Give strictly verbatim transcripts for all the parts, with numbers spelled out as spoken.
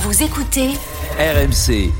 Vous écoutez R M C.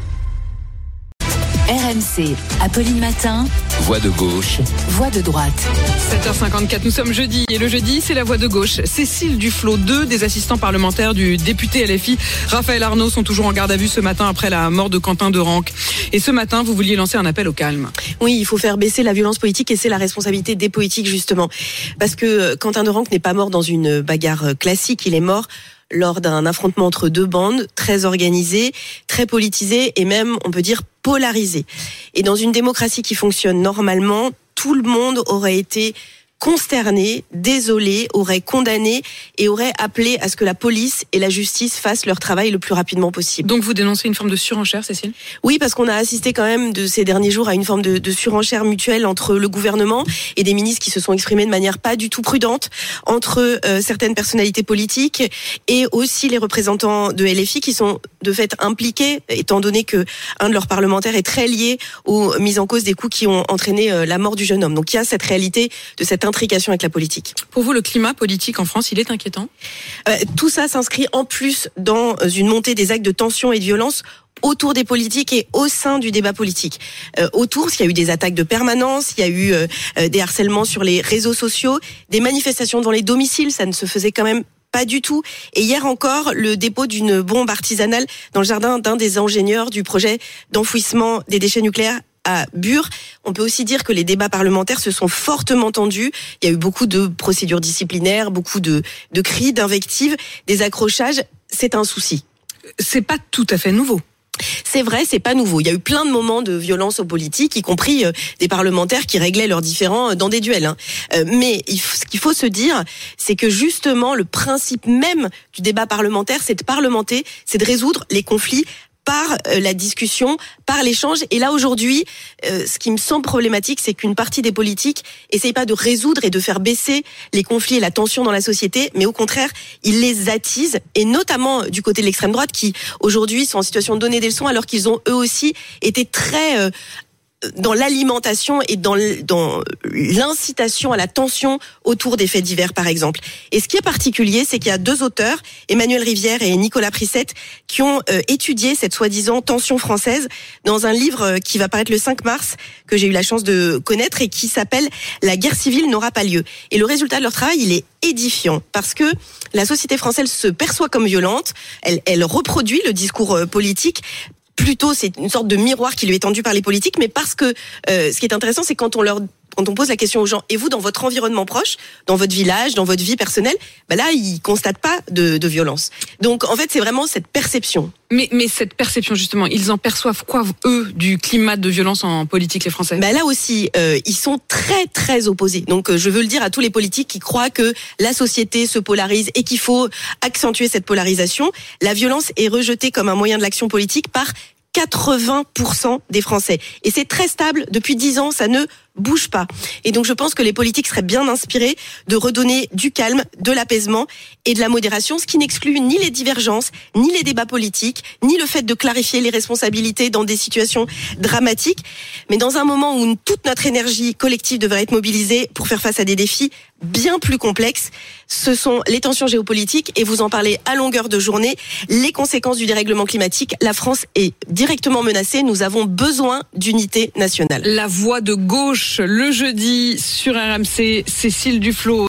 R M C, Apolline Matin, Voix de gauche, voix de droite. sept heures cinquante-quatre, nous sommes jeudi et le jeudi c'est la voix de gauche. Cécile Duflot, deux des assistants parlementaires du député L F I, Raphaël Arnaud, sont toujours en garde à vue ce matin après la mort de Quentin Derenque. Et ce matin, vous vouliez lancer un appel au calme. Oui, il faut faire baisser la violence politique et c'est la responsabilité des politiques justement. Parce que Quentin Derenque n'est pas mort dans une bagarre classique, il est mort lors d'un affrontement entre deux bandes, très organisées, très politisées et même, on peut dire, polarisées. Et dans une démocratie qui fonctionne normalement, tout le monde aurait été consterné, désolé, aurait condamné et aurait appelé à ce que la police et la justice fassent leur travail le plus rapidement possible. Donc vous dénoncez une forme de surenchère, Cécile ? Oui, parce qu'on a assisté quand même de ces derniers jours à une forme de, de surenchère mutuelle entre le gouvernement et des ministres qui se sont exprimés de manière pas du tout prudente, entre euh, certaines personnalités politiques et aussi les représentants de L F I qui sont de fait impliqués, étant donné que un de leurs parlementaires est très lié aux mises en cause des coups qui ont entraîné euh, la mort du jeune homme. Donc il y a cette réalité de cette intrication avec la politique. Pour vous, le climat politique en France, il est inquiétant ? euh, Tout ça s'inscrit en plus dans une montée des actes de tension et de violence autour des politiques et au sein du débat politique. Euh, autour, parce qu'il y a eu des attaques de permanence, il y a eu euh, des harcèlements sur les réseaux sociaux, des manifestations dans les domiciles, ça ne se faisait quand même pas du tout. Et hier encore, le dépôt d'une bombe artisanale dans le jardin d'un des ingénieurs du projet d'enfouissement des déchets nucléaires à Bure. On peut aussi dire que les débats parlementaires se sont fortement tendus. Il y a eu beaucoup de procédures disciplinaires, beaucoup de, de cris, d'invectives, des accrochages. C'est un souci. C'est pas tout à fait nouveau. C'est vrai, c'est pas nouveau. Il y a eu plein de moments de violence aux politiques, y compris euh, des parlementaires qui réglaient leurs différends dans des duels. Hein. Euh, mais il faut, ce qu'il faut se dire, c'est que justement, le principe même du débat parlementaire, c'est de parlementer, c'est de résoudre les conflits par la discussion, par l'échange. Et là, aujourd'hui, euh, ce qui me semble problématique, c'est qu'une partie des politiques essaye pas de résoudre et de faire baisser les conflits et la tension dans la société, mais au contraire, ils les attisent, et notamment du côté de l'extrême droite, qui aujourd'hui sont en situation de donner des leçons, alors qu'ils ont eux aussi été très euh, dans l'alimentation et dans, dans l'incitation à la tension autour des faits divers, par exemple. Et ce qui est particulier, c'est qu'il y a deux auteurs, Emmanuel Rivière et Nicolas Prissette, qui ont euh, étudié cette soi-disant tension française dans un livre qui va paraître le cinq mars, que j'ai eu la chance de connaître, et qui s'appelle « La guerre civile n'aura pas lieu ». Et le résultat de leur travail, il est édifiant, parce que la société française se perçoit comme violente, elle, elle reproduit le discours politique. Plutôt, c'est une sorte de miroir qui lui est tendu par les politiques, mais parce que euh, ce qui est intéressant, c'est quand on leur quand on pose la question aux gens, et vous, dans votre environnement proche, dans votre village, dans votre vie personnelle, bah là, ils constatent pas de, de violence. Donc, en fait, c'est vraiment cette perception. Mais, mais cette perception, justement, ils en perçoivent quoi, eux, du climat de violence en politique, les Français ? Bah là aussi, euh, ils sont très, très opposés. Donc, euh, je veux le dire à tous les politiques qui croient que la société se polarise et qu'il faut accentuer cette polarisation. La violence est rejetée comme un moyen de l'action politique par quatre-vingts pour cent des Français. Et c'est très stable. Depuis dix ans, ça ne bouge pas. Et donc, je pense que les politiques seraient bien inspirés de redonner du calme, de l'apaisement et de la modération, ce qui n'exclut ni les divergences, ni les débats politiques, ni le fait de clarifier les responsabilités dans des situations dramatiques. Mais dans un moment où toute notre énergie collective devrait être mobilisée pour faire face à des défis bien plus complexes, ce sont les tensions géopolitiques, et vous en parlez à longueur de journée, les conséquences du dérèglement climatique. La France est directement menacée. Nous avons besoin d'unité nationale. La voix de gauche, le jeudi sur R M C, Cécile Duflot.